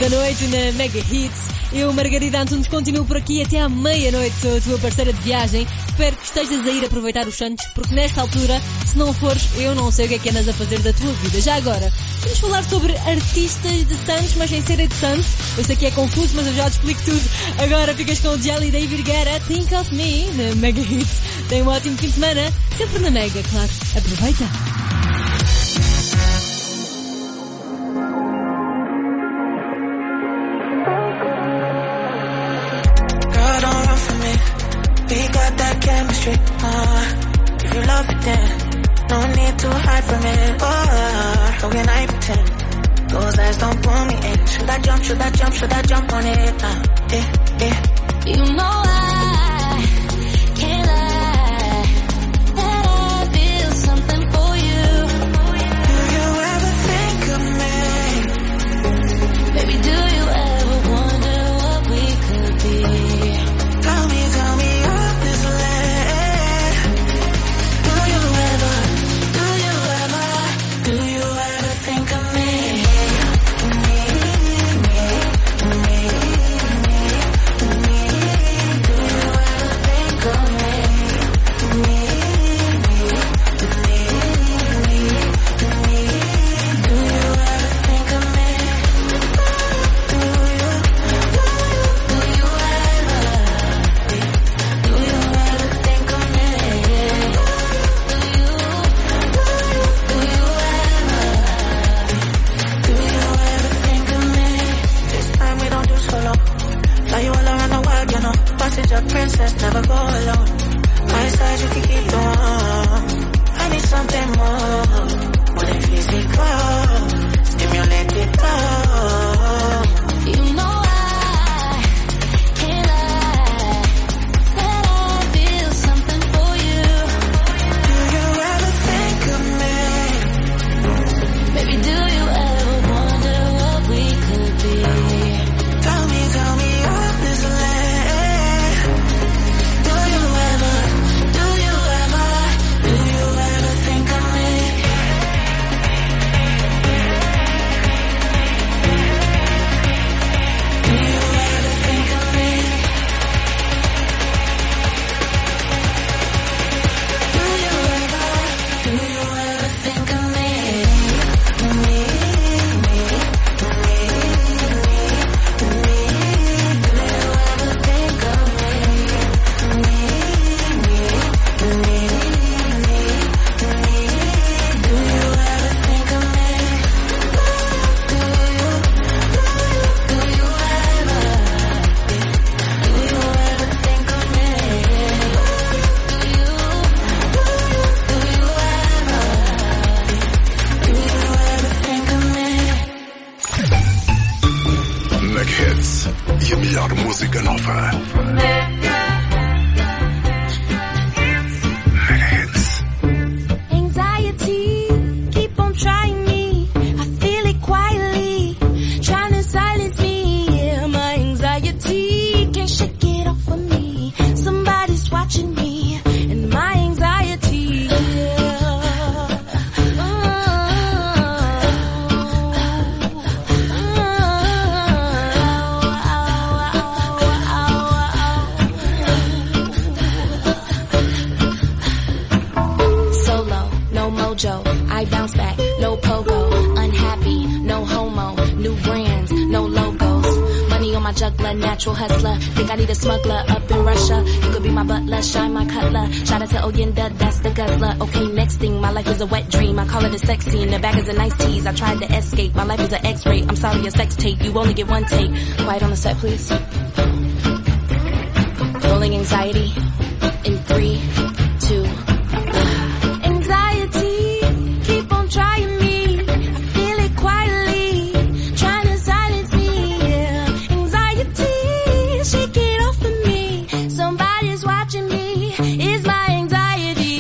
da noite na Mega Hits. Eu, Margarida Antunes, continuo por aqui até à meia-noite. Sou a tua parceira de viagem. Espero que estejas a ir aproveitar os Santos, porque nesta altura, se não fores, eu não sei o que andas a fazer da tua vida. Já agora, vamos falar sobre artistas de Santos, mas sem serem de Santos. Eu sei que é confuso, mas eu já te explico tudo. Agora ficas com o Jelly David Guetta, Think of Me, na Mega Hits. Tenha um ótimo fim de semana, sempre na Mega, claro. Aproveita! We got that chemistry, if you love it then, no need to hide from it, how can I pretend, those eyes don't pull me in, should I jump on it, You know I can't lie, that I feel something for you. Do you ever think of me? Baby, do you ever wonder what we could be? Tell me princess, never go alone. My side you can keep the one. I need something more than physical. Stimulate it all. You know I can't lie, that I feel something for you. Do you ever think of me? Baby, do you ever wonder what we could be? Tell me honestly. E a melhor música nova. Mega Hits. Anxiety, keep on trying me. I feel it quietly, trying to silence me. Yeah, my anxiety can't shake it off of me. Somebody's watching me, and my anxiety. I bounce back, no pogo, unhappy, no homo, new brands, no logos, money on my juggler, natural hustler, think I need a smuggler up in Russia, you could be my butler, shine my cutler, shout out to Oyenda, that's the guzzler, okay next thing, my life is a wet dream, I call it a sex scene, the bag is a nice tease, I tried to escape, my life is an x-ray, I'm sorry a sex tape, you only get one take, quiet on the set please, rolling anxiety, in 3, 2, trying me, I feel it quietly, trying to silence me, yeah. Anxiety, shake it off of me, somebody's watching me, it's my anxiety.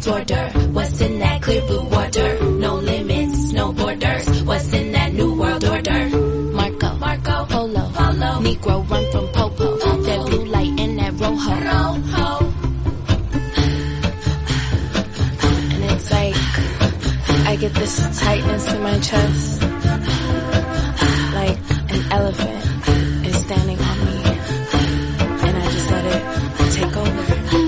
world's order. What's in that clear blue water? No limits, no borders. What's in that new world order? Marco, Polo, Negro run from Popo. That blue light and that rojo. And it's like I get this tightness in my chest, like an elephant is standing on me, and I just let it take over.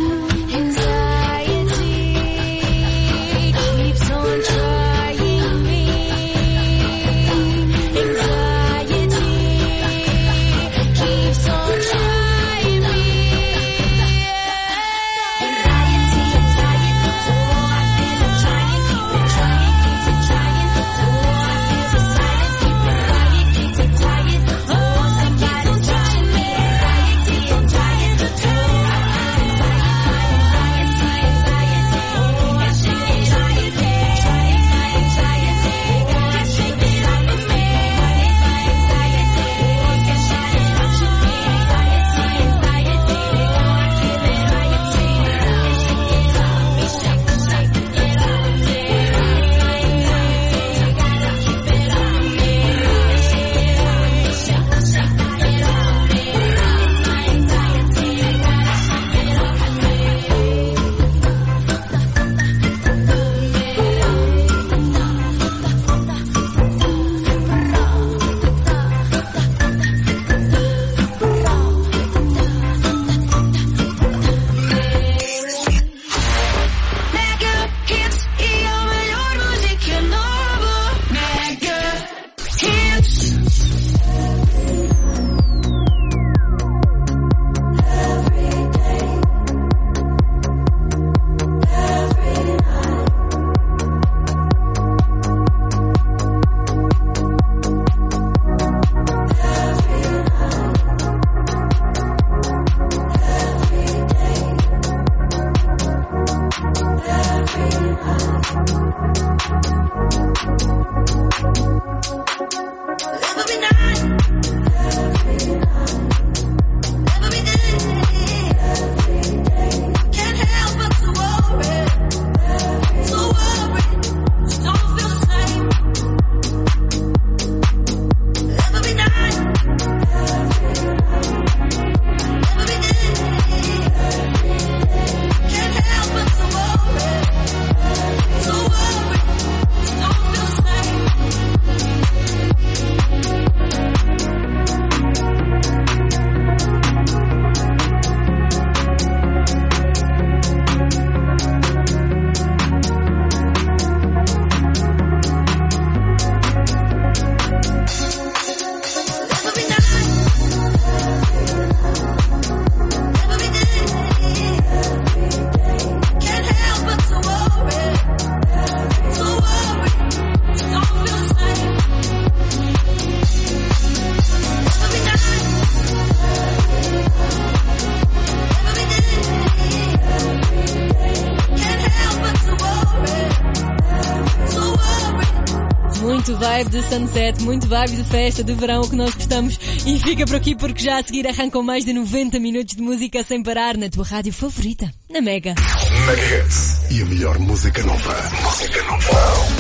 Muito vibe de sunset, muito vibe de festa, de verão, o que nós gostamos. E fica por aqui porque já a seguir arrancam mais de 90 minutos de música sem parar na tua rádio favorita, na Mega. Mega Hits. E a melhor música nova. Música nova.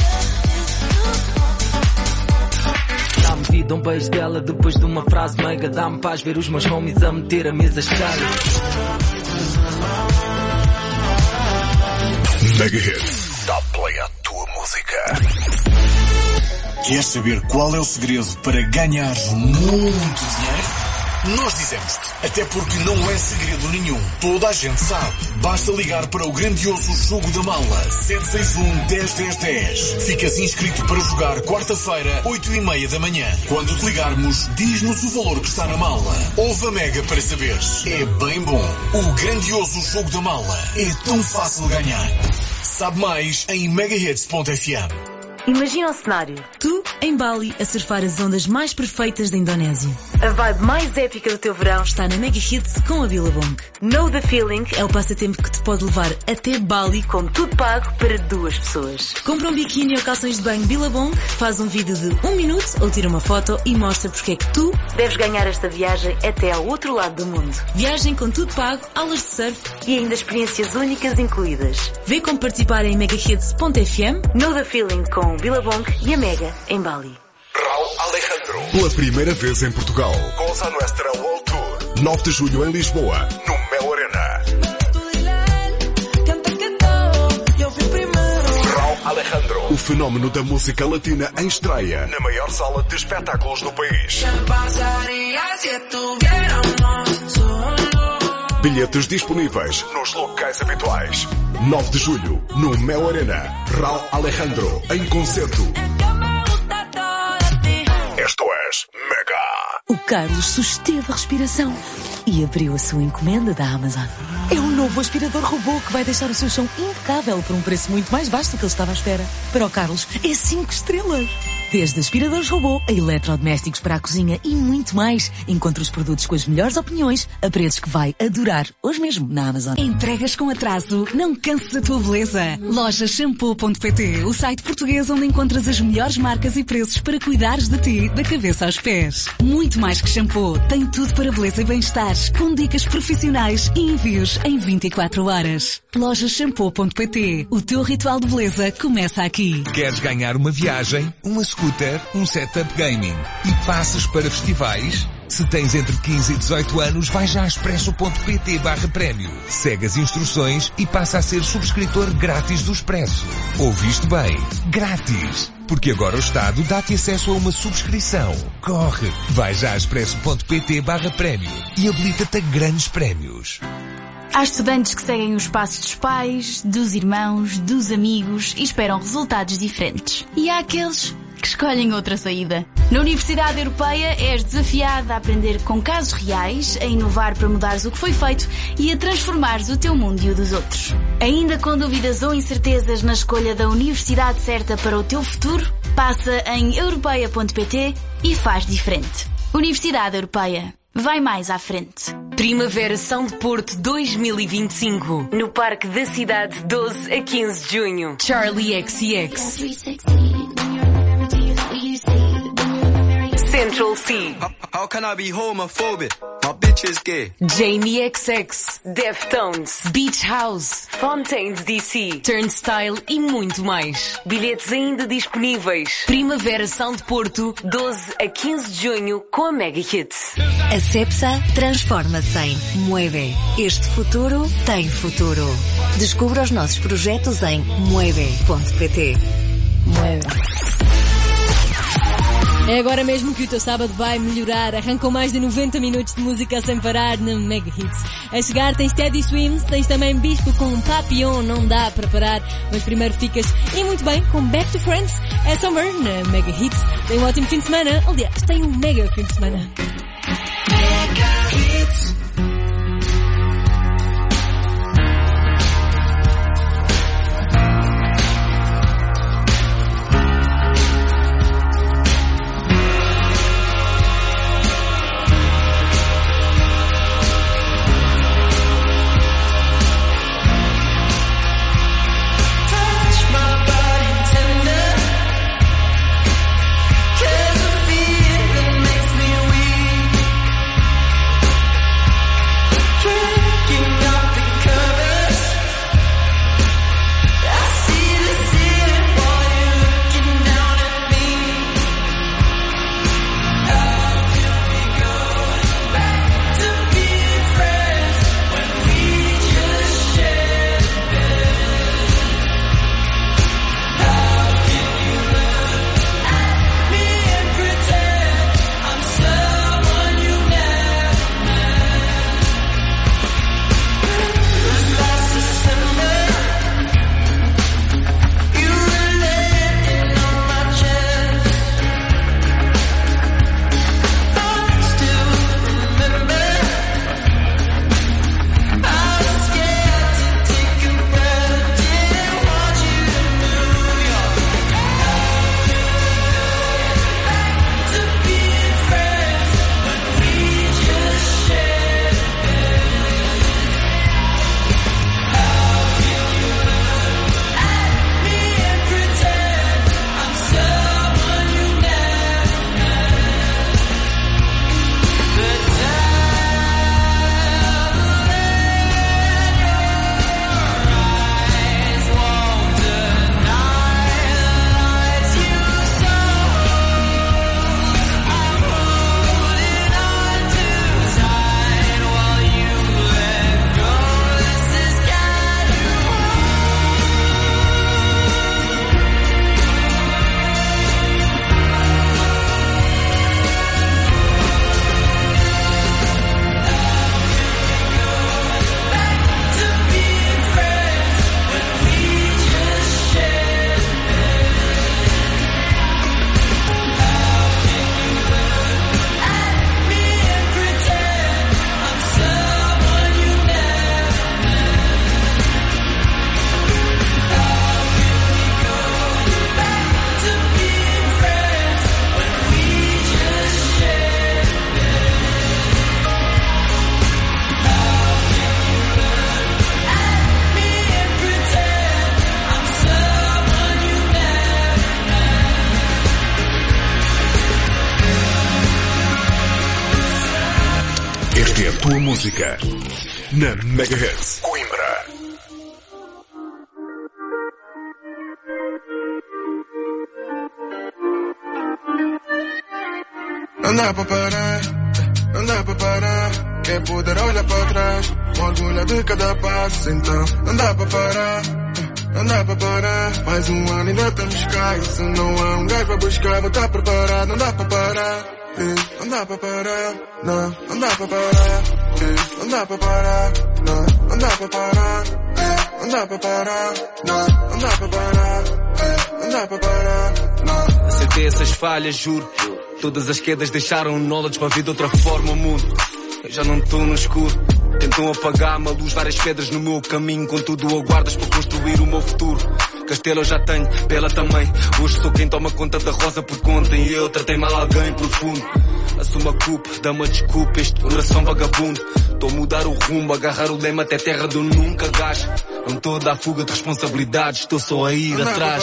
Dá-me vida um beijo dela depois de uma frase mega. Dá-me paz ver os meus homies a meter a mesa cheia. Mega Hits. Dá play à tua música. Queres saber qual é o segredo para ganhar muito dinheiro? Nós dizemos-te, até porque não é segredo nenhum. Toda a gente sabe. Basta ligar para o grandioso Jogo da Mala 761-10-10-10. Ficas inscrito para jogar quarta-feira, 8h30 da manhã. Quando te ligarmos, diz-nos o valor que está na mala. Ouve a Mega para saberes. É bem bom. O grandioso Jogo da Mala é tão fácil ganhar. Sabe mais em megahits.fm. Imagina o cenário. Tu, em Bali, a surfar as ondas mais perfeitas da Indonésia. A vibe mais épica do teu verão está na Mega Hits com a Billabong. Know the Feeling é o passatempo que te pode levar até Bali com tudo pago para 2 pessoas. Compra um biquíni ou calções de banho Billabong, faz um vídeo de 1 minuto ou tira uma foto e mostra porque é que tu deves ganhar esta viagem até ao outro lado do mundo. Viagem com tudo pago, aulas de surf e ainda experiências únicas incluídas. Vê como participar em megahits.fm. Know the Feeling com Billabong e a Mega em Bali. Raul Alejandro. Pela primeira vez em Portugal. Cosa Nuestra World Tour. 9 de julho em Lisboa, no Mel Arena. Raul Alejandro. O fenómeno da música latina em estreia na maior sala de espetáculos do país. Bilhetes disponíveis nos locais habituais. 9 de julho, no Mel Arena. Raul Alejandro, em concerto. Esto es Mega. O Carlos susteve a respiração e abriu a sua encomenda da Amazon. É um novo aspirador robô que vai deixar o seu chão impecável por um preço muito mais baixo do que ele estava à espera. Para o Carlos, é 5 estrelas. Desde aspiradores robô a eletrodomésticos para a cozinha e muito mais. Encontre os produtos com as melhores opiniões a preços que vai adorar hoje mesmo na Amazon. Entregas com atraso? Não canses a tua beleza. Lojashampoo.pt, o site português onde encontras as melhores marcas e preços para cuidares de ti da cabeça aos pés. Muito mais que shampoo, tem tudo para beleza e bem-estar, com dicas profissionais e envios em 24 horas. Lojashampoo.pt, o teu ritual de beleza começa aqui. Queres ganhar uma viagem, uma scooter, um setup gaming e passes para festivais? Se tens entre 15 e 18 anos, vai já a expresso.pt/prémio. Segue as instruções e passa a ser subscritor grátis do Expresso. Ouviste bem? Grátis! Porque agora o Estado dá-te acesso a uma subscrição. Corre! Vai já a expresso.pt/prémio e habilita-te a grandes prémios. Há estudantes que seguem os passos dos pais, dos irmãos, dos amigos e esperam resultados diferentes. E há aqueles que escolhem outra saída. Na Universidade Europeia és desafiado a aprender com casos reais, a inovar para mudares o que foi feito e a transformares o teu mundo e o dos outros. Ainda com dúvidas ou incertezas na escolha da universidade certa para o teu futuro? Passa em europeia.pt e faz diferente. Universidade Europeia. Vai mais à frente. Primavera São de Porto 2025. No Parque da Cidade, 12 a 15 de junho. Charlie XCX. Central C. How can I be homophobic? My bitch is gay. Jamie XX, Deftones, Beach House, Fontaines DC, Turnstile e muito mais. Bilhetes ainda disponíveis. Primavera São de Porto, 12 a 15 de junho com a Mega Hits. A Cepsa transforma-se em Mueve. Este futuro tem futuro. Descubra os nossos projetos em mueve.pt. Mueve. É agora mesmo que o teu sábado vai melhorar. Arrancam mais de 90 minutos de música sem parar na Mega Hits. A chegar tens Teddy Swims, tens também Bispo com Papillon, não dá para parar. Mas primeiro ficas, e muito bem, com Back to Friends. É Summer na Mega Hits. Tem um ótimo fim de semana. Aliás, tem um mega fim de semana. Mega Hits. é a tua música. Na Megahertz Coimbra. Não dá pra parar, não dá pra parar. Quem puder olha pra trás, orgulho de cada passo. Então não dá pra parar, não dá pra parar. Mais um ano ainda estamos cá. E se não há um gajo pra buscar, vou estar preparado. Não dá pra parar, não dá pra parar. Não dá pra parar, não dá pra parar. Não dá pra parar, não dá pra parar. Não dá pra parar, não dá pra parar. Acertei essas falhas, juro. Todas as quedas deixaram knowledge para vir de outra forma o mundo. Eu já não estou no escuro. Tentam apagar-me a luz, várias pedras no meu caminho. Contudo aguardas para construir o meu futuro. Castelo eu já tenho, Bela também. Hoje sou quem toma conta da rosa por conta. E eu tratei mal alguém profundo. Assumo a culpa, dá-me desculpa. Este coração vagabundo. Estou a mudar o rumo, agarrar o lema até terra do nunca gás. Não estou a dar fuga de responsabilidades, estou só a ir atrás.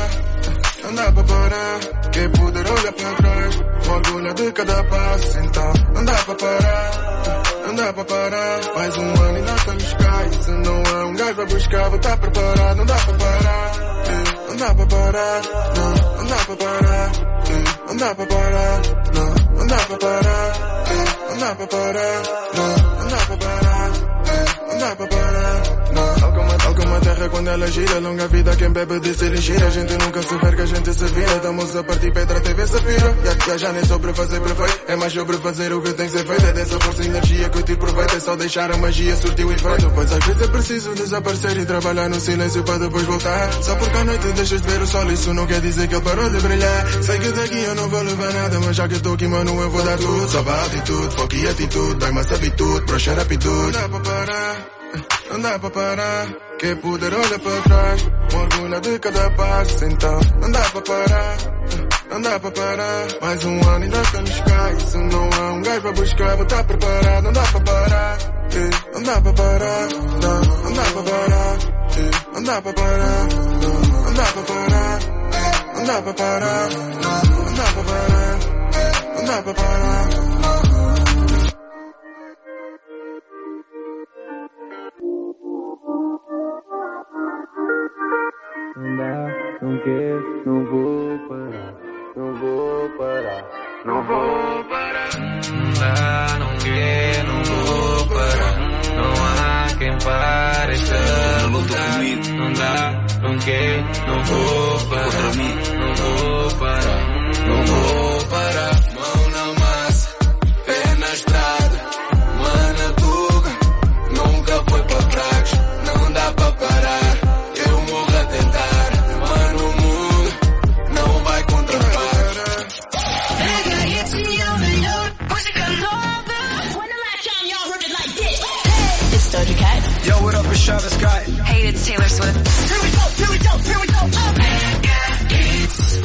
Não dá pra parar, quem puder olha pra trás, orgulho de cada passo. Então não dá pra parar, não dá pra parar. Mais um ano e nós estamos cá. E se não há um gajo pra buscar, vou estar preparado. Não dá pra parar, não dá pra parar. Não dá pra parar, não dá pra parar. Não dá pra parar, não dá pra parar. Não dá pra parar, não dá pra parar. Tal como a terra quando ela gira, longa vida quem bebe de ser gira. A gente nunca se perde, a gente se vira. Estamos a partir pedra, TV se vira. Já nem sobre fazer perfeito, é mais sobre fazer o que tem que ser feito. É dessa força e energia que eu te proveito. É só deixar a magia surtir o efeito. Pois às vezes é preciso desaparecer e trabalhar no silêncio para depois voltar. Só porque à noite deixas de ver o sol, isso não quer dizer que ele parou de brilhar. Sei que daqui eu não vou levar nada, mas já que estou aqui mano eu vou dar tudo. Só vai altitude, foco e atitude, dá-me essa habitude, broxar aptitude. Não dá pra parar, não dá pra parar. Quem puder olha pra trás, orgulho de cada passo. Então não dá pra parar, não dá pra parar. Mais um ano ainda estamos cá. E se não há um gajo pra buscar, vou estar preparado. Não dá pra parar, não dá pra parar. Não dá pra parar, não dá pra parar. Não dá pra parar, não dá pra parar. Não dá pra parar, não dá pra parar. Não dá, não quero, não vou parar. Não vou parar, não vou parar. Não dá, não quero, não vou parar. Não há quem pare esta luta. Não dá, não quero, não vou parar. Não vou parar, não vou parar. Mão na massa, pé na estrada. Mana tuga, nunca foi pra trás. Não dá pra parar, eu morro a tentar. Mano, o mundo não vai contra paz. Mega hits me on the note, música nova. When the last time y'all heard it like this? Hey, it's Doja Cat. Yo, what up, it's Travis Scott. Hey, it's Taylor Swift. Here we go, here we go, here we go. Mega hits.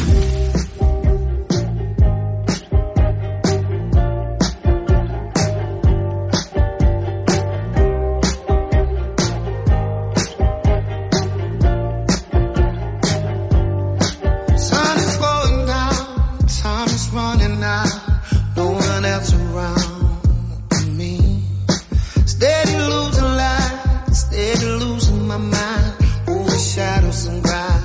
Sun is going down, time is running out. No one else around me. Steady losing light, steady losing my mind. Over shadows and grind.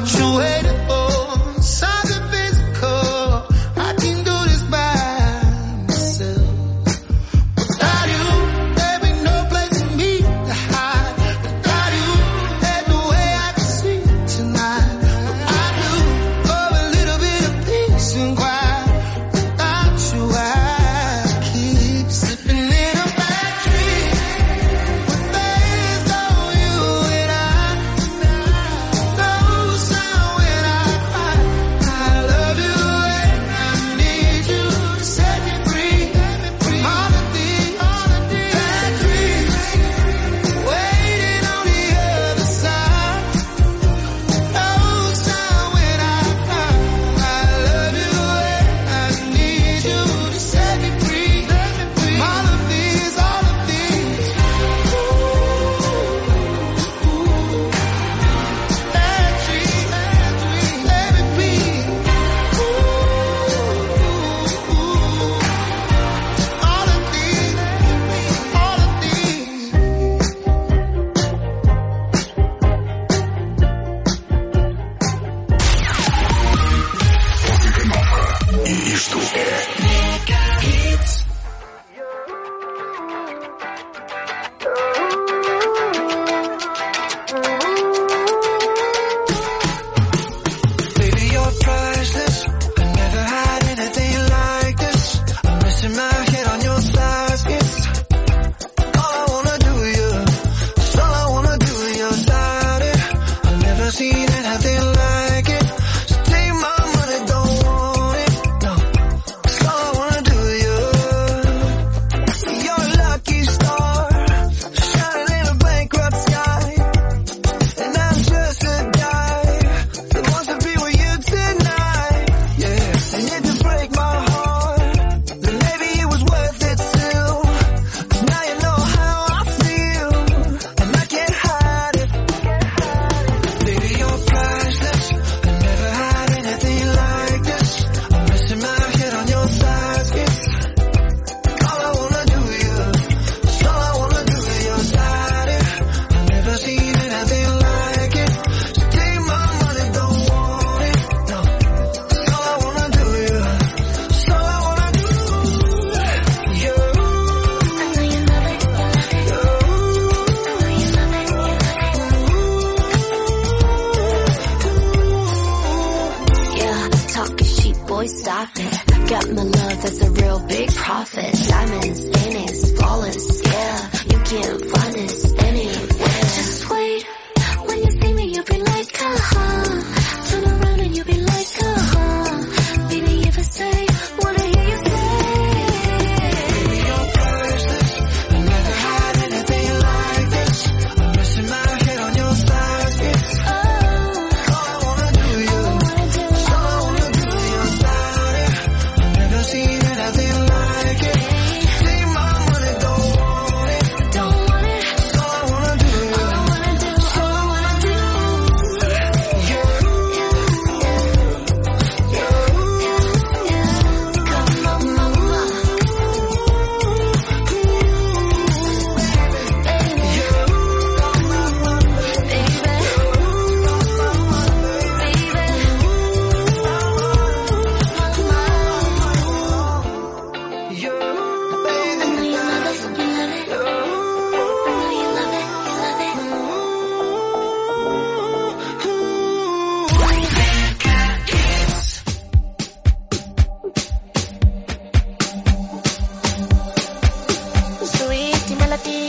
what you waiting for. Something physical. I can do this by myself. Without you, there be no place for me to hide. Without you, there's no way I can sleep tonight. I do for a little bit of peace and quiet. Without you, I keep slipping in a bad dream. With days on you and I. No sound when I cry. I love you and I need you to set me free. All of these bad dreams waiting on the other side. No sound when I cry. I love you and I need you to set me free. All of these bad dreams, let me be. All of these. E isto é Baby, you're priceless. I never had anything like this. I'm missing my head on your thighs. It's all I wanna do with you. It's all I wanna do with your body. I've never seen anything like it. So take my money, don't want it. No, it's all I wanna do with you. You're a lucky star, shining in a bankrupt sky. And I'm just a guy that wants to be with you tonight, yeah. And yet to break my heart, then maybe it was worth it still. 'Cause now you know how I feel, and I can't hide it. Baby, you're priceless. I never had anything like this. I'm missing my head on your thighs. It's all I wanna do with you. It's all I wanna do with your body. I've never seen anything like it. So take my money, don't want it. No, it's all I wanna do with you. It's all I wanna do. You. I know you love it. Yeah, talking cheap, boy, stop it. Got my love, that's a real big profit. Diamonds in it, flawless, yeah. You can't find this anywhere. Just wait, when you see me, you'll be like, turn around and you'll be like, baby, if I say, wanna hear you say. Baby, you're priceless. I never had anything like this. I'm missing my head on your thighs. It's all I wanna do with you. It's all I wanna do with your body. I've never seen anything like it. Take my money, don't want it. It's all I wanna do with you. It's all I wanna do. Sweet melody.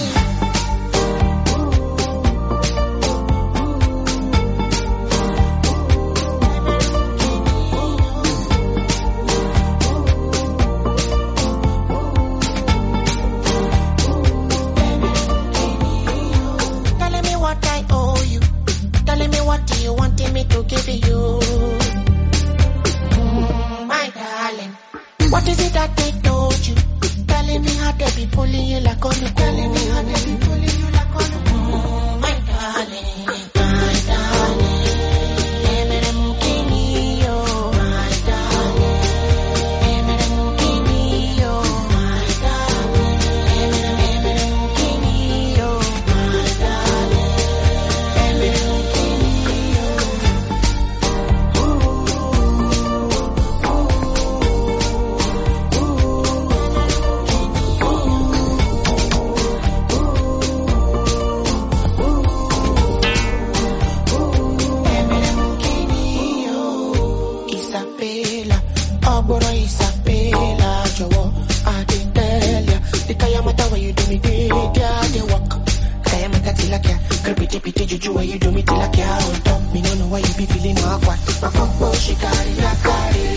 Telling me what I owe you. Telling me what you wanted me to give you. My darling. What is it that they told you? Telling me how they be pulling you like on the telling me how they be pulling you like on the my darling, my darling. Emere mukini yo, my darling. Emere mukini yo, my darling. Emere mukini yo, my darling. Emere mukini yo. till I can't. Girl, pity, juju, why you do me till I can't hold up. Me don't know why you be feeling awkward. My combo, she carry, I carry.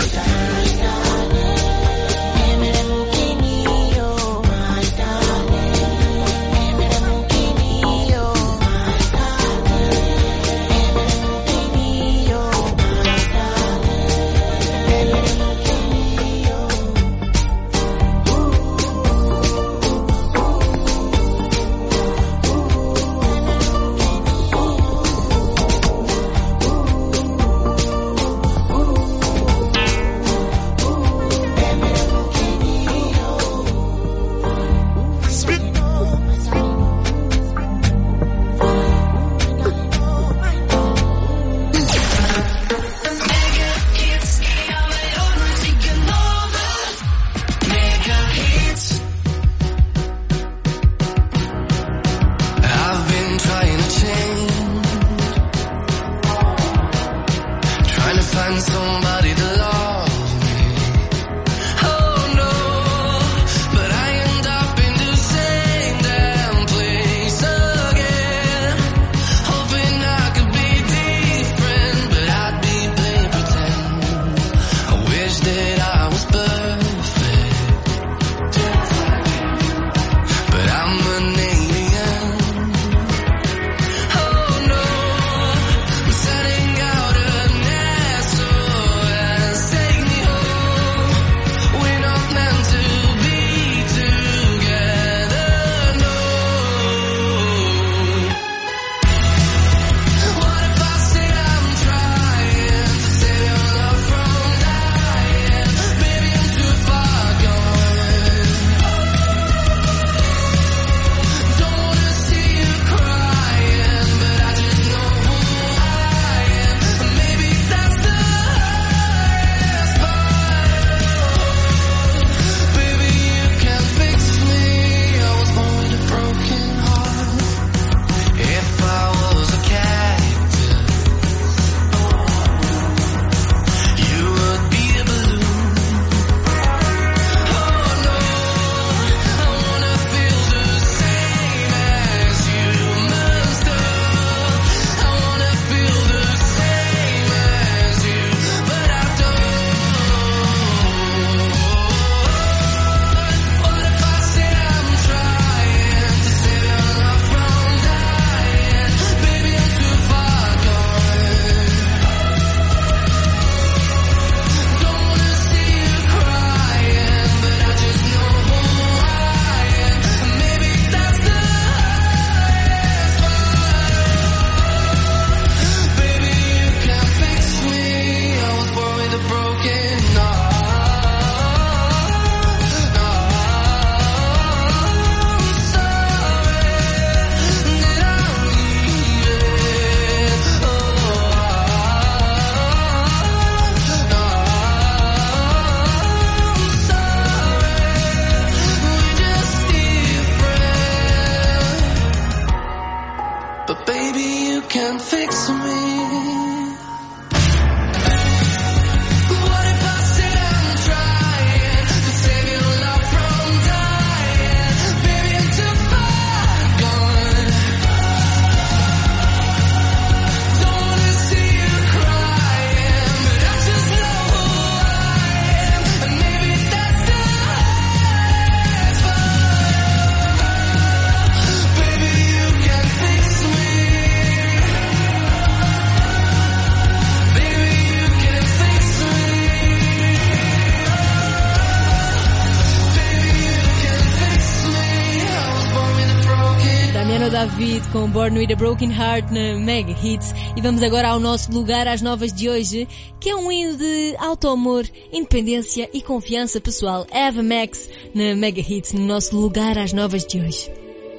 David com Born with a Broken Heart na Mega Hits. E vamos agora ao nosso lugar às novas de hoje, que é um hino de auto-amor, independência e confiança pessoal. Ava Max na Mega Hits, no nosso lugar às novas de hoje.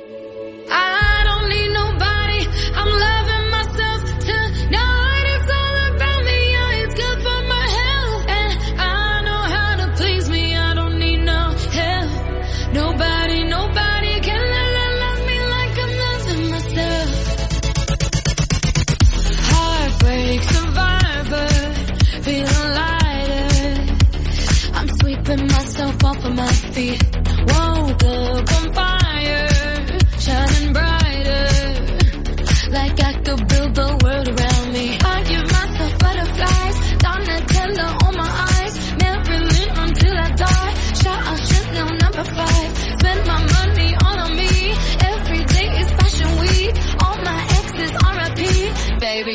I don't need nobody, I'm loving myself tonight. It's all about me, yeah, it's good for my health. And I know how to please me, I don't need no help. Nobody can love me like I'm loving myself. Heartbreak survivor, feeling lighter. I'm sweeping myself off of my feet. Woke up on fire, shining brighter.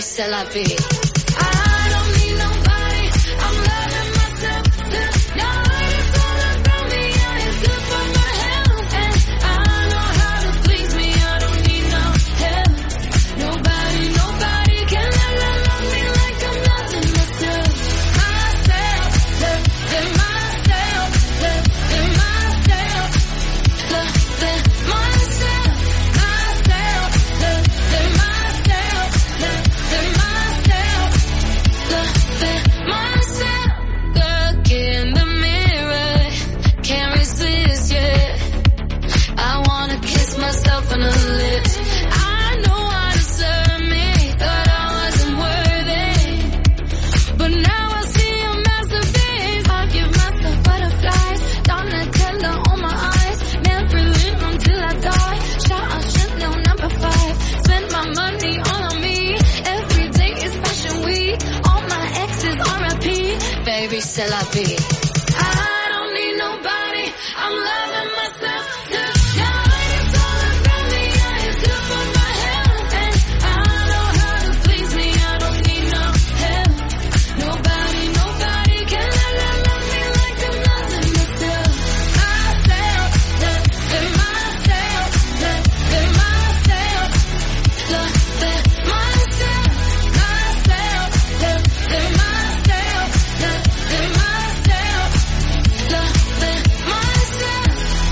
c'est la vie. I don't need nobody, I'm loving myself tonight. It's all about me, yeah, it's good for my health. And I know how to please me, I don't need no help. Nobody can love me like I'm loving myself. Myself, loving myself, loving myself, loving myself, myself, loving myself, loving myself, loving myself. Look in the mirror, can't resist, yeah. I wanna kiss myself on the lips. I know I deserve me, thought I wasn't worthy, but now I see a masterpiece. I give myself butterflies, Donatella on my eyes, never live until I die. Shout out Chanel number 5, spend my money all on me. Every day is fashion week, all my exes R.I.P. Baby, c'est la vie. I don't need nobody, I'm loving myself tonight. It's all about me, yeah, it's good for my health. And I know how to please me, I don't need no help. Nobody can love me like I'm loving myself. Myself, loving myself, loving myself, loving myself, myself, loving myself, loving myself, loving myself.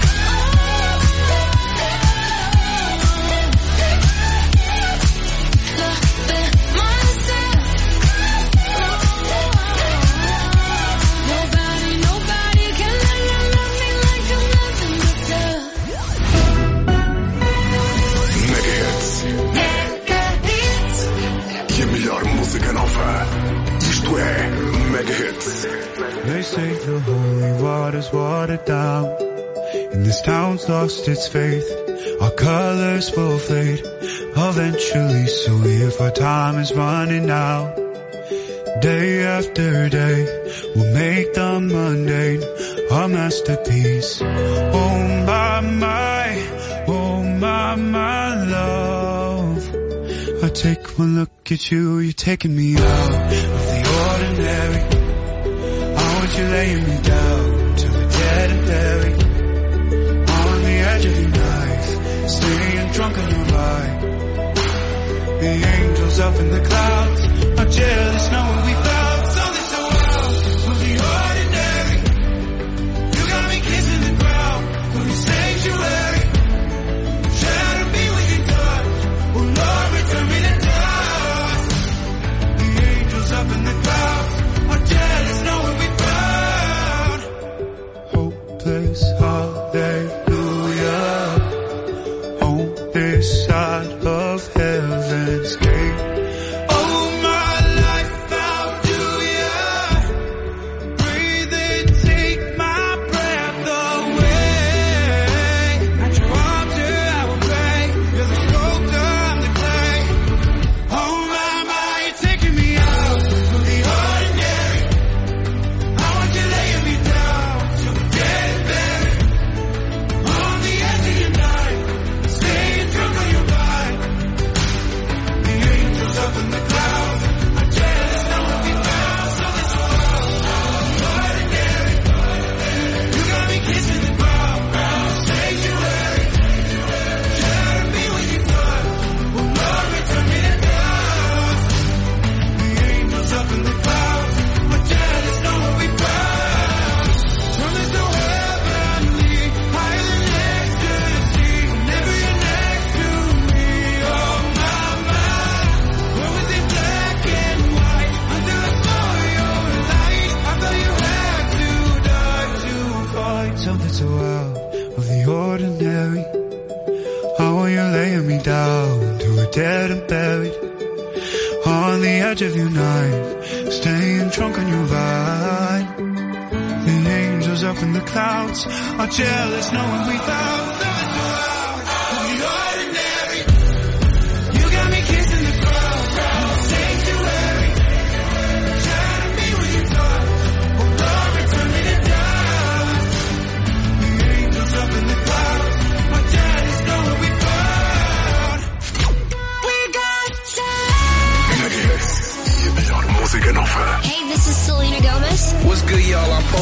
Nobody can love me like I'm loving myself. Mega Hits. Que a melhor música nova. Isto é Mega Hits. They say the holy water's watered down, and this town's lost its faith. Our colors will fade eventually, so if our time is running out, day after day, we'll make the mundane our masterpiece. Oh my love, I take one look at you, you're taking me out of the ordinary. I want you laying me down till we're dead and buried, on the edge of your knife, staying drunk on your ride. The angels up in the clouds are jealous knowing we found something so wild of the ordinary. You got me kissing the ground from your sanctuary. Shadow me with your touch, oh Lord, return me to dust. The angels up in the clouds are jealous knowing we found hopeless hallelujah on this side of heaven's gate. Oh my life, how do ya breathe and take my breath away? At your altar I will pray, you're the sculptor, I'm the clay. Oh my, you're taking me out of the ordinary. I want you laying me down till we're dead and buried, on the edge of your night, staying drunk on your ride. The angels up in the clouds are jealous knowing we found something so ordinary. You got me kissing the ground from your sanctuary. Shadow me with your touch, oh Lord, return me to dust. The angels up in the clouds are jealous knowing we found something so heavenly, higher than ecstasy. Whenever you're next to me, oh my, where was it black and white until I saw your light? I thought you had to die to find something so out of the ordinary. How are you laying me down till we're dead and buried, on the edge of your night, staying drunk on your ride. The angels up in the clouds are jealous knowing we found something so out of the ordinary. You got me kissing the ground from the sanctuary. Shadow me with your touch, oh Lord, return me to dust. The angels up in the clouds are jealous knowing we found. We got time.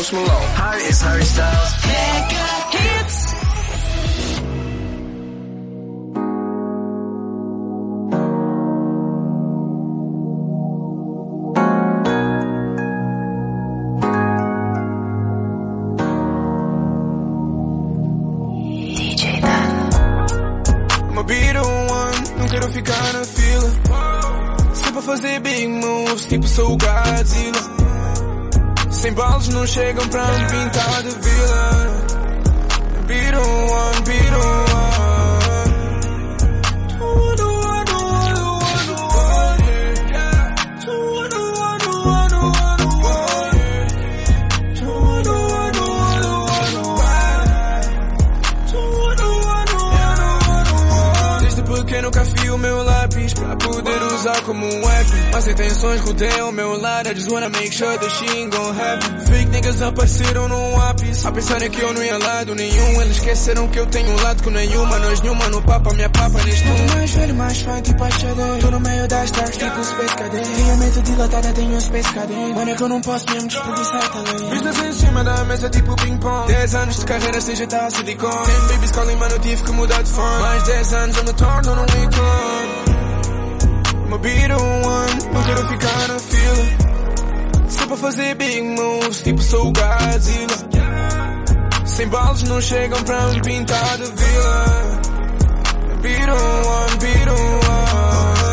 Post Malone. Harry is Harry Styles. Mega Hits. I'ma be the one, não quero ficar na fila. Se pra fazer big moves, tipo sou o Godzilla. Sem balas não chegam pra me pintar de vila. Be the one, be the one. Nunca fio o meu lápis pra poder usar como um weapon. As intenções rodeiam o meu lado. I just wanna make sure that she ain't gon' happen. Fake niggas apareceram no ápice a pensarem que eu não ia lado nenhum. Eles esqueceram que eu tenho um lado com nenhuma. Nós nenhuma no papa, minha papa neste mundo. Mais velho, mais fã, tipo a Shade. Tô no meio das stars, tipo Space Cadet. Minha mente dilatada, tenho Space Cadet. Mano, é que eu não posso mesmo desperdiçar talento. Business em cima da mesa, tipo ping-pong. 10 anos de carreira sem jeitar silicone. 10 babies calling, mano, tive que mudar de fone. Mais 10 anos eu me torno num icon. I'ma be the one, não quero ficar na fila. Se pra fazer big moves, tipo sou o Godzilla. Sem balas não chegam pra me pintar de vila. Be the one, be the one.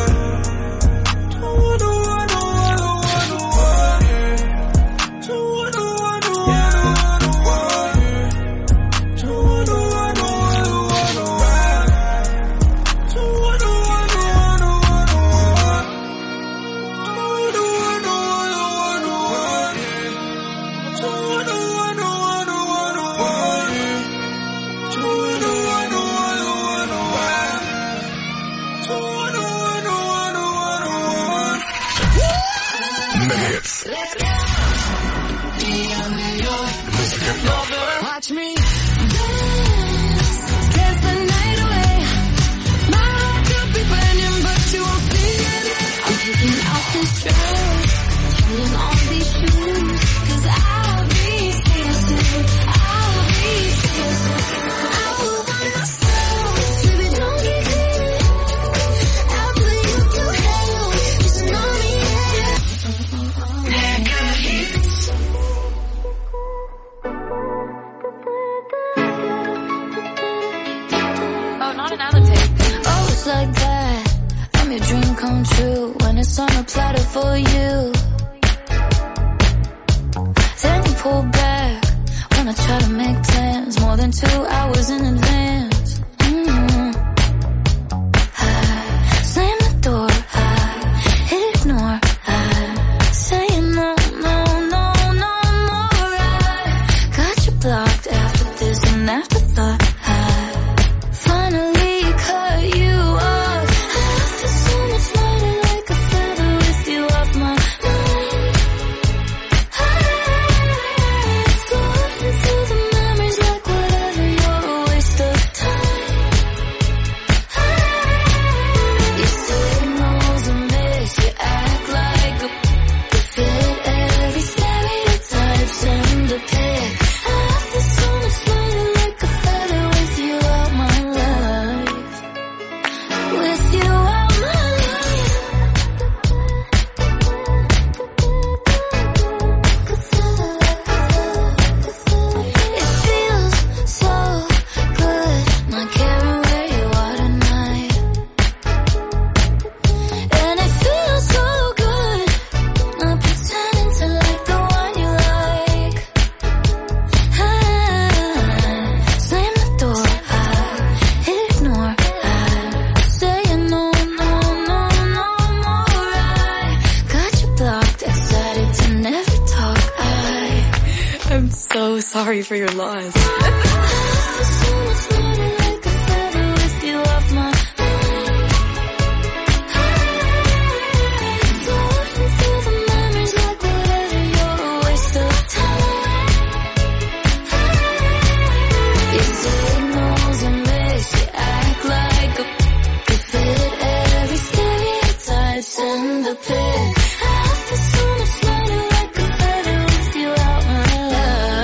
Watch me dance, dance the night away. My heart could be burning, but you won't see it. I'm taking off this dress, putting on these shoes, 'cause I'll be dancing, I'll be dancing. I will find myself, baby, don't get greedy. I'll put you through hell, just know me, yeah. Mega Hits. It's like that, I'm your dream come true when it's on a platter for you. Then you pull back when I try to make plans more than 2 hours in advance. I slam the door, I ignore, I say no, no, no, no more. I got you blocked after this and afterthought. I finally cut you off. I feel so much lighter, like a feather with you off my mind. Floating through the memories like whatever, you're a waste of time. You say no's a miss, you act like a fit every stereotype, send a pic. I feel so much lighter, like a feather with you out my life. With you out my life. It feels so good, not caring where you are tonight. And it feels so good, not pretending to like the one you like. I slam the door, I ignore, I say no, no, no, no more. I got you blocked, excited to never talk. I'm so sorry for your loss. Send the pic. I feel so much lighter, like a feather with you out my life.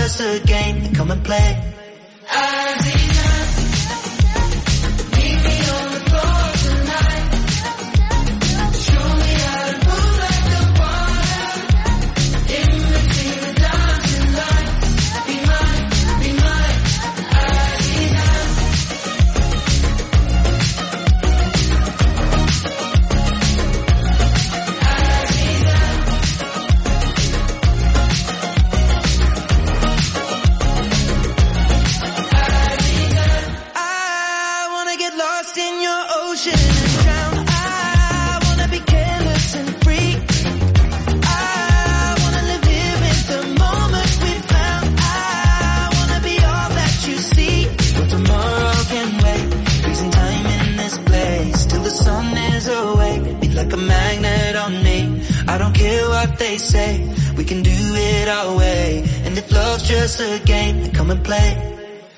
just a game. Come and play. They say we can do it our way, and if love's just a game, then come and play.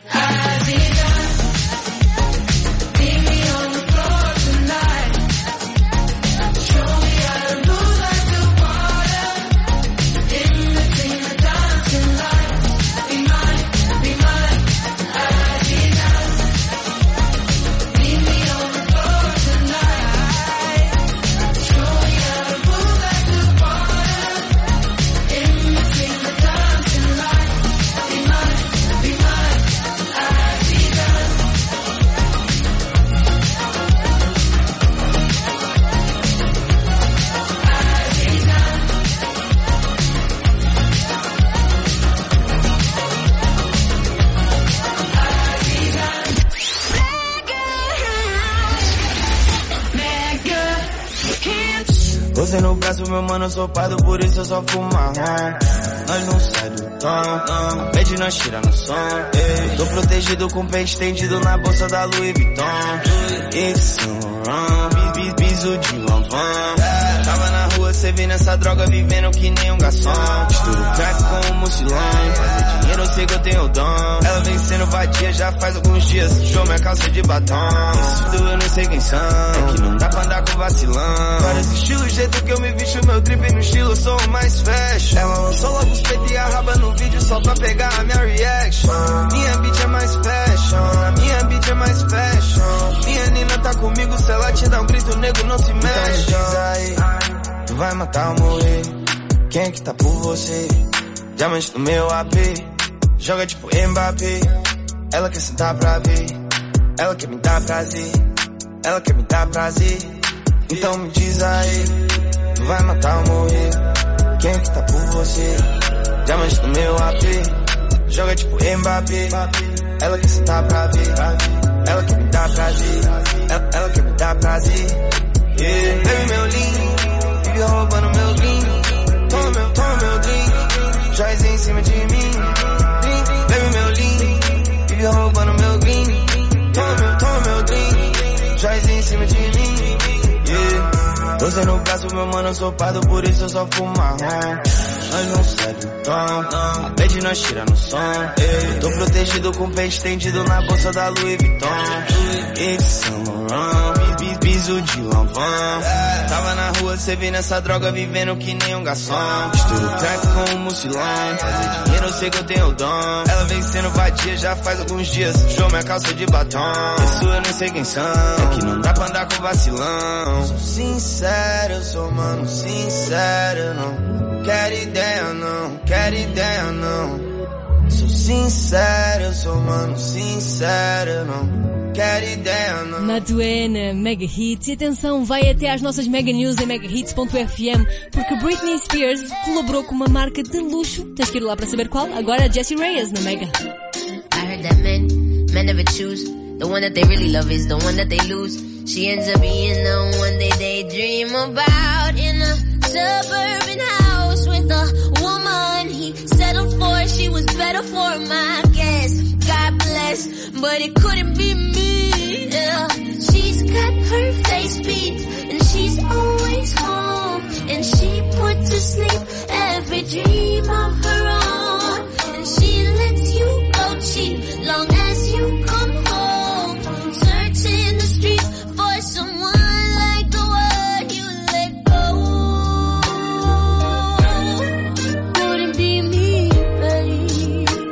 Você no braço, meu mano, sopado, por isso eu só fumo marrom. Nós não sai do tom, pede nós tira no som. Tô protegido com o pé estendido na bolsa da Louis Vuitton. Yves Saint Laurent, piso de Lanvin. Tava na rua, cê vê nessa droga, vivendo que nem um garçom. Misturo crack com o mucilão, fazer dinheiro eu sei que eu tenho o dom. Ela vem sendo vadia já faz alguns dias, show minha calça de batom. Esses tudo eu não sei quem são, é que não dá pra andar com vacilão. Vários estilos, o jeito que eu me visto, meu drip no estilo, eu sou o mais fashion. Ela lançou logo os peitos e a raba no vídeo só pra pegar a minha reaction. Minha beat é mais fashion, a minha beat é mais fashion. Minha nina tá comigo, se ela te dá um grito, nego não se mexe. Então diz aí, tu vai matar ou morrer? Quem é que tá por você? Diamante no meu AP, joga tipo Mbappé. Ela quer sentar pra ver, ela quer me dar prazer, ela quer me dar prazer. Então me diz aí, tu vai matar ou morrer? Quem é que tá por você? Diamante no meu AP, joga tipo Mbappé. Ela quer sentar pra ver, ela quer me dar prazer, ela quer me dar prazer. Yeah. Baby, meu lindo, vive roubando meu green. Toma meu drink, traz em cima de mim. Baby, meu lindo, vive roubando meu green. Toma meu drink, traz em cima de mim. Yeah. Você no braço, meu mano, sopado, por isso eu só fumo marrom. Nós não sai do tom, pede nós tira no som. Tô protegido com o pé estendido na bolsa da Louis Vuitton. Yves Saint Laurent, piso de Lanvin. Tava na rua, cê vê nessa droga, vivendo que nem um garçom. Misturo crack com o mucilão, fazer dinheiro eu sei que eu tenho o dom. Ela vem sendo vadia já faz alguns dias, show minha calça de batom. Isso eu não sei quem são, é que não dá pra andar com vacilão. Sou sincero, eu sou mano sincero, não quero ideia não, quero ideia não. Sou sincero, eu sou mano sincero, não quero ideia não. Matuena, Mega Hits. E atenção, vai até às nossas Mega News em megahits.fm, porque Britney Spears colaborou com uma marca de luxo. Tens que ir lá para saber qual. Agora Jessie Reyes na Mega. I heard that men never choose. The one that they really love is the one that they lose. She ends up being the one they daydream about in a suburban house with a woman he settled for. She was better for him, I guess. God bless, but it couldn't be me. Yeah. She's got her face beat and she's always home, and she put to sleep every dream of her own. And she lets you go cheap long as you come home. Searching the streets for someone like the one you let go. Couldn't be me, babe.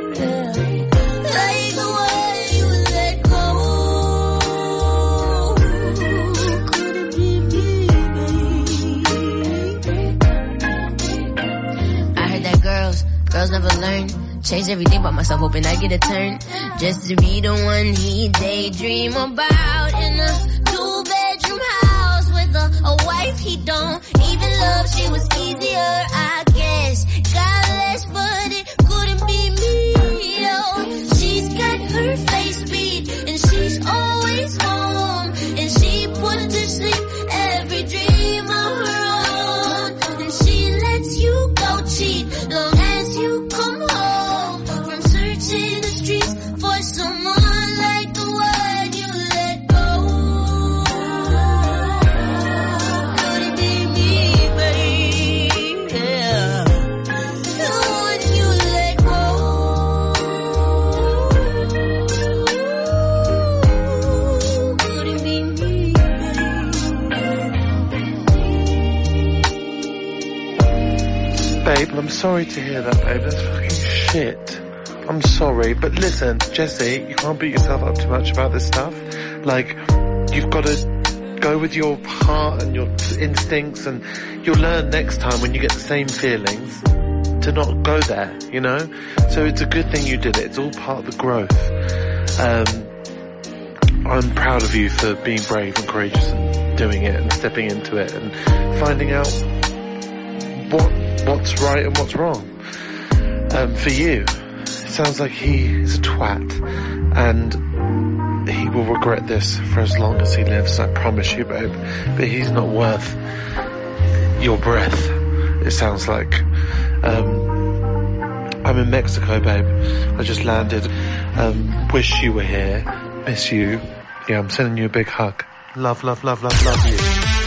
Changed everything about myself, hoping I get a turn. Just to be the one he daydream about. In a 2-bedroom house with a wife he don't even love. She was easier, I guess. Got less, but it couldn't be me. Yo, she's got her face beat, and she's always home. And she put to sleep every dream of her own. And she lets you go cheat long as you come home from searching the streets for someone like the one you let go. Could it be me, babe? Yeah. The one you let go. Could it be me, Babe, I'm sorry to hear that, babe. That's fucking shit. I'm sorry, but listen, Jesse, you can't beat yourself up too much about this stuff. Like, you've got to go with your heart and your instincts, and you'll learn next time when you get the same feelings to not go there, you know? So it's a good thing you did it. It's all part of the growth. I'm proud of you for being brave and courageous and doing it and stepping into it and finding out what's right and what's wrong. For you, it sounds like he is a twat, and he will regret this for as long as he lives, I promise you, babe. But he's not worth your breath, it sounds like. I'm in Mexico, babe. I just landed. Wish you were here. Miss you. Yeah, I'm sending you a big hug. Love, love, love, love, love you.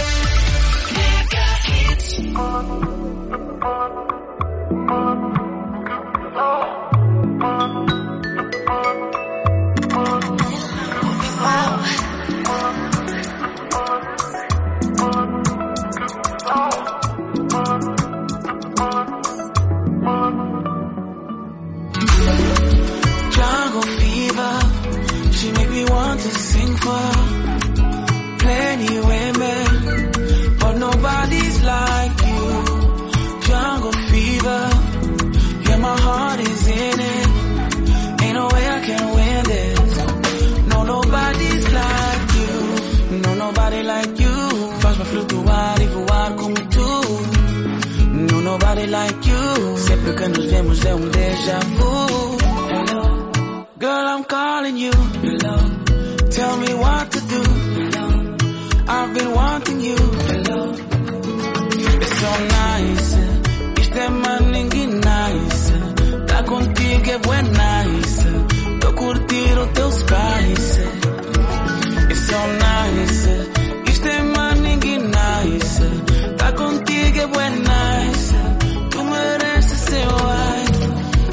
Jungle fever, she make me want to sing for plenty women, but nobody's like you. Jungle fever, yeah, my heart is in it. Ain't no way I can win this. No, nobody's like you. No, nobody like you. Faz-me flutuar e voar como tu. No, nobody like you. Sempre que nos vemos é déjà vu. Girl, I'm calling you. Hello. Tell me what to do. Hello. I've been wanting you. Hello. It's so nice. Isto é maningue nice. Tá contigo é bué nice. Tô curtir o teu spice. It's so nice. Isto é maningue nice. Tá contigo é bué nice. Tu mereces ser wife.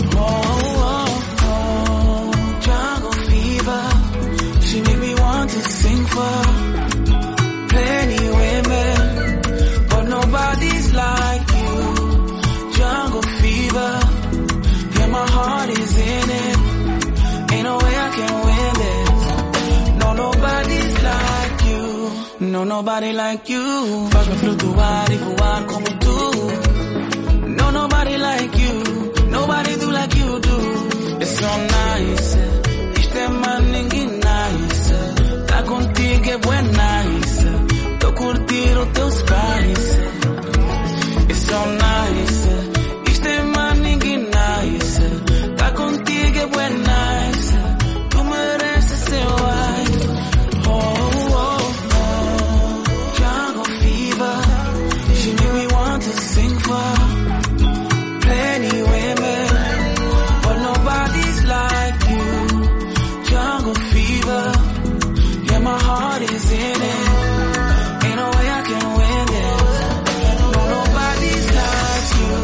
She made me want to sing for plenty women, but nobody's like you. Jungle fever, yeah, my heart is in it. Ain't no way I can win this. No, nobody's like you. No, nobody like you. Faz-me flutuar e voar como tu. No, nobody like you. Nobody do like you do. It's so nice. Isto é maningue nice. Tá contigo é bué nice. Tô curtir o teu spice. It's so nice. Isto é maningue nice. Tá contigo é bué nice. Tu mereces ser wife. Oh, oh, oh. Jungle fever. She made me want to sing for plenty women, but nobody's like you. Jungle fever, yeah, my heart is in it. Ain't no way I can win this. No, nobody's like you.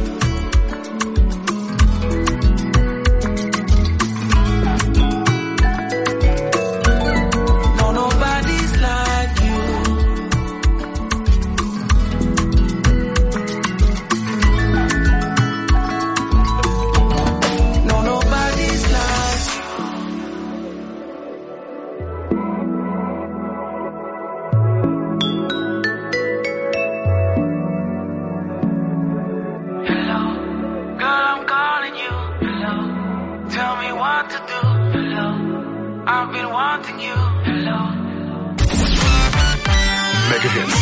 No, nobody's like you. No, nobody's like you. been wanting you. Hello. Mega Hits.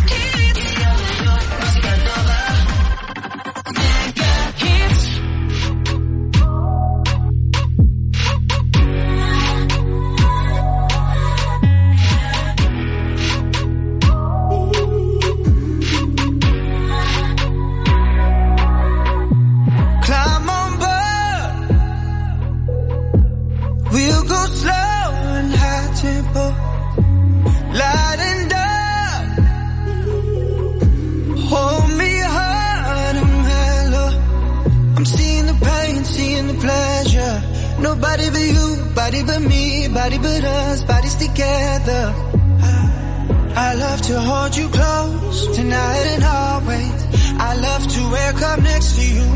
Climb on board. We'll go slow and high tempo. Light and dark. Hold me hard and mellow. I'm seeing the pain, seeing the pleasure. Nobody but you, body but me, body but us, bodies together. I love to hold you close, tonight and always. I love to wake up next to you.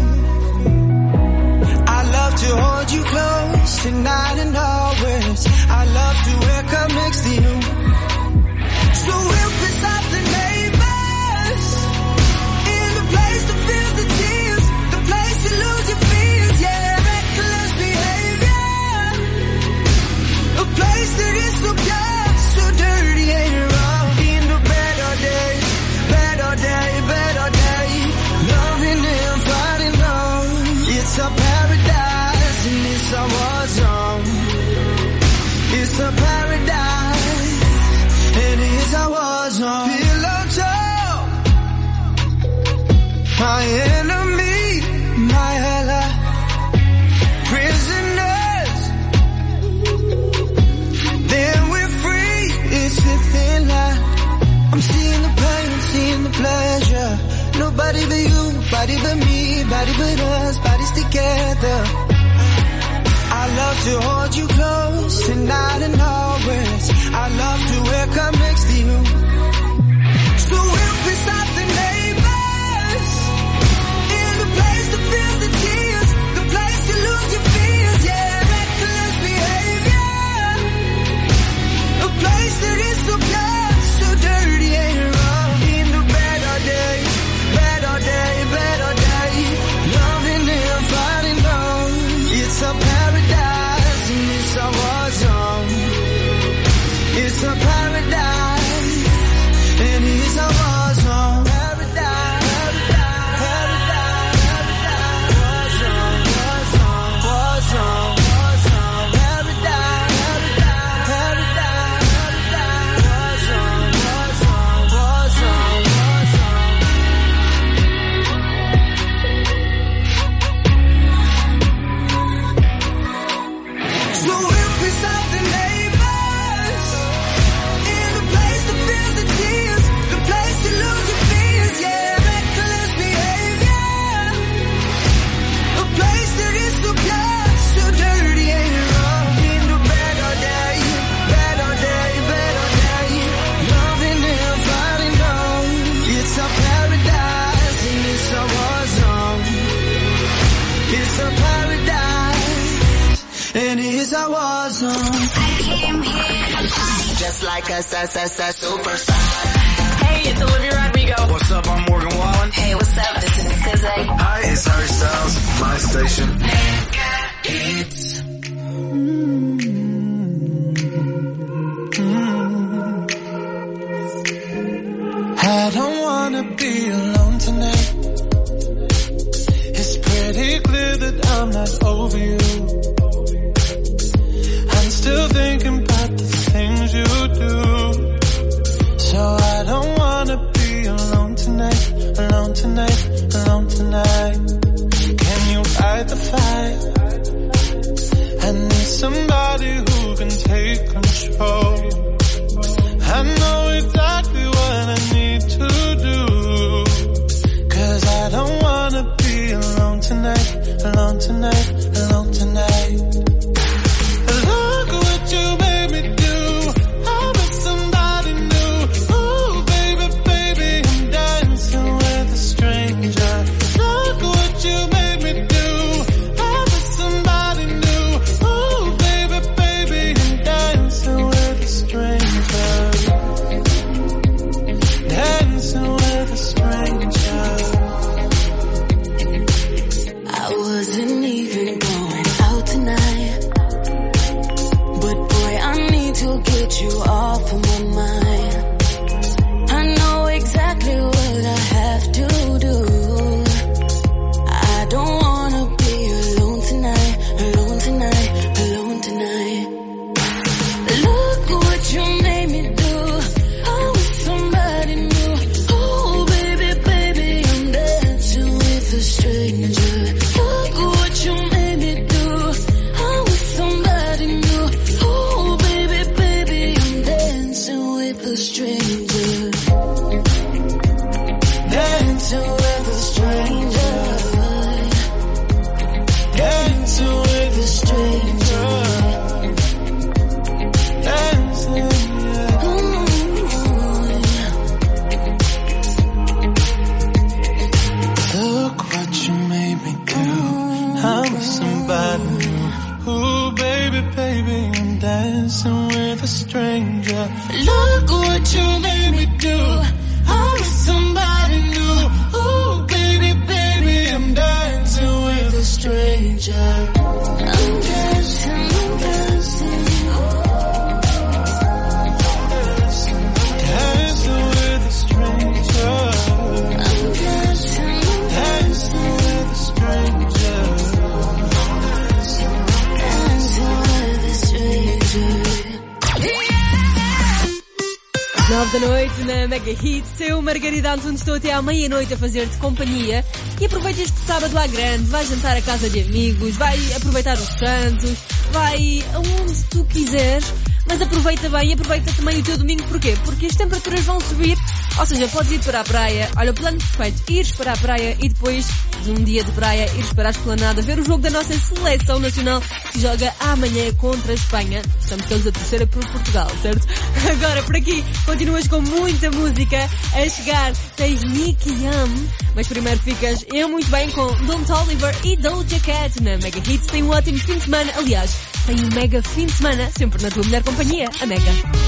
I love to hold you close, tonight and always. I love to wake up next to you. So we'll piss off the neighbors, in the place to feel the tears, the place to lose your fears, yeah, reckless behavior. A place that is so pure, so dirty and wrong. In the better day, better day, better day. Loving and fighting on. It's a paradise and it's a war zone. It's a paradise and it's a war zone. Pillow talk, my enemy, my ally. Prisoners, then we're free. It's a thin line. I'm seeing the pain, seeing the pleasure. Nobody but you, body but me, body but us, bodies together. I love to hold you close, tonight and always. I love to wake up next to you. So we'll piss off the neighbors, in the place to feel the tears, the place to lose your fears, yeah, reckless behavior. A place that is so pure, so dirty and wrong. In the better day, better day, better day. Loving and fighting on. It's a paradise and it's a war zone. It's a paradise and it's a war zone. Paradise, paradise, paradise, war zone, war zone, war zone, war zone. Paradise, paradise, paradise, war zone, war zone, war zone, war zone. So we'll piss off the neighbors, in the place to feel the tears, the place to lose your fears, yeah, reckless behavior. A place that is so pure, so dirty and wrong. In the better day, better day, better day. Loving and fighting on. It's a paradise and it's a war zone. It's a paradise and it's a war zone. I came here to fight, just like a superstar. Hey, it's Olivia Rodrigo. What's up? I'm Morgan Wallen. Hey, what's up? This is Kazay. Hi, it's Harry Styles. My station. I don't wanna be alone tonight. It's pretty clear that I'm not over you. I'm still thinking about the things you do. So I don't wanna be alone tonight, alone tonight, alone tonight. Can you fight the fight? I need somebody who can take control. I know exactly what I need to do. 'Cause I don't wanna be alone tonight, alone tonight, alone tonight. Look what you made me do. I was somebody new. Ooh, baby, baby, I'm dancing with a stranger. Look what you made me do. I was somebody new. Ooh, baby, baby, I'm dancing with a get you off of my mind. I know exactly what I have to do. I don't wanna be alone tonight, alone tonight, alone tonight. Look what you made me do. I was somebody new. Oh baby, baby, I'm dancing with a stranger. Look what you made me do. I was somebody new. Oh baby, baby, I'm dancing with a stranger. Dancing with a stranger. Dancing with a stranger. Dancing, look what you made me do. I was somebody new. Ooh, baby, baby, I'm dancing with a stranger. Look what you made me do. I was somebody new. Ooh, baby, baby, I'm dancing with a stranger. I'm dancing, I'm dancing. Dancing with a stranger. I'm dancing, dancing with a stranger. Dancing with a stranger. 9 da noite na Mega Hits, eu, Margarida Antunes, estou até à meia-noite a fazer-te companhia e aproveita este sábado à grande, vai jantar à casa de amigos, vai aproveitar os santos, vai aonde tu quiseres, mas aproveita bem e aproveita também o teu domingo, porquê? Porque as temperaturas vão subir, ou seja, podes ir para a praia, olha, o plano perfeito, ires para a praia e depois de um dia de praia, ires para a esplanada, ver o jogo da nossa seleção nacional que joga amanhã contra a Espanha. Estamos todos a torcer por Portugal, certo? Agora, por aqui, continuas com muita música a chegar. Tens Nicky Young, mas primeiro ficas eu muito bem com Don Toliver e Doja Cat na Mega Hits. Tem um ótimo fim de semana. Aliás, tem um mega fim de semana sempre na tua melhor companhia, a Mega.